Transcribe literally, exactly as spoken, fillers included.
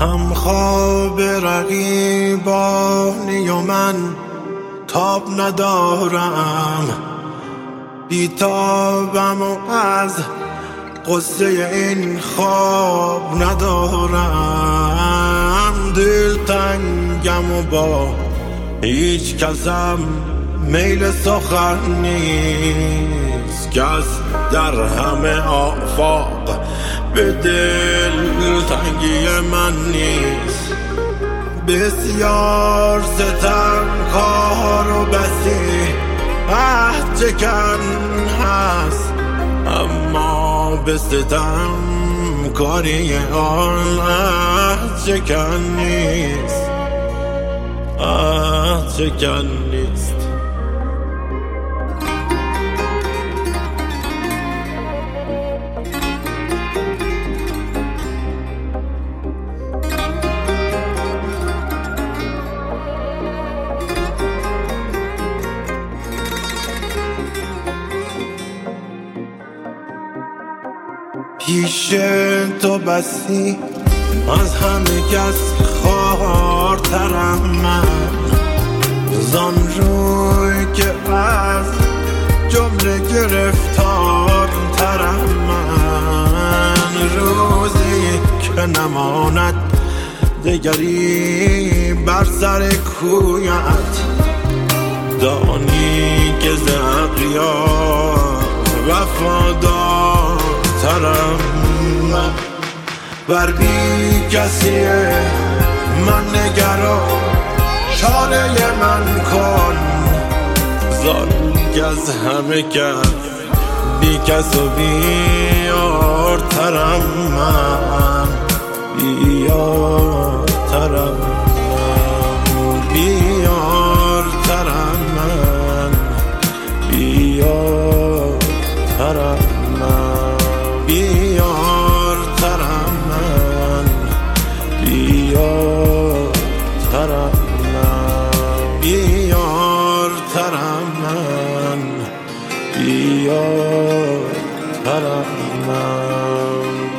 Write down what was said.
هم خواب رقیبانی و من تاب ندارم، بیتابم و از قصه این خواب ندارم. دلتنگم و با هیچ کسم میل سخن نیست، کس در همه آفاق به دل تنگی من نیست. بسیار ستم کار و بسی عهد چکن هست، اما به ستم کاری آن عهد چکن نیست، عهد چکن نیست. پیش تو بسی از همه کس خوارترم من، زان روی که از جمله گرفتارترم من. روزی که نماند دگری بر سر کویت، دانی که ز اغیار وفادار ترم من. بر بی کسی من نگرا، چاره من کن، زان که از همه کس بی کس و بیار ترم من، بیار ترم من، بیار ترم من، بیار ترم من، بیار ترم من، بیار ترم من، بیار ترم من، بیار ترم من.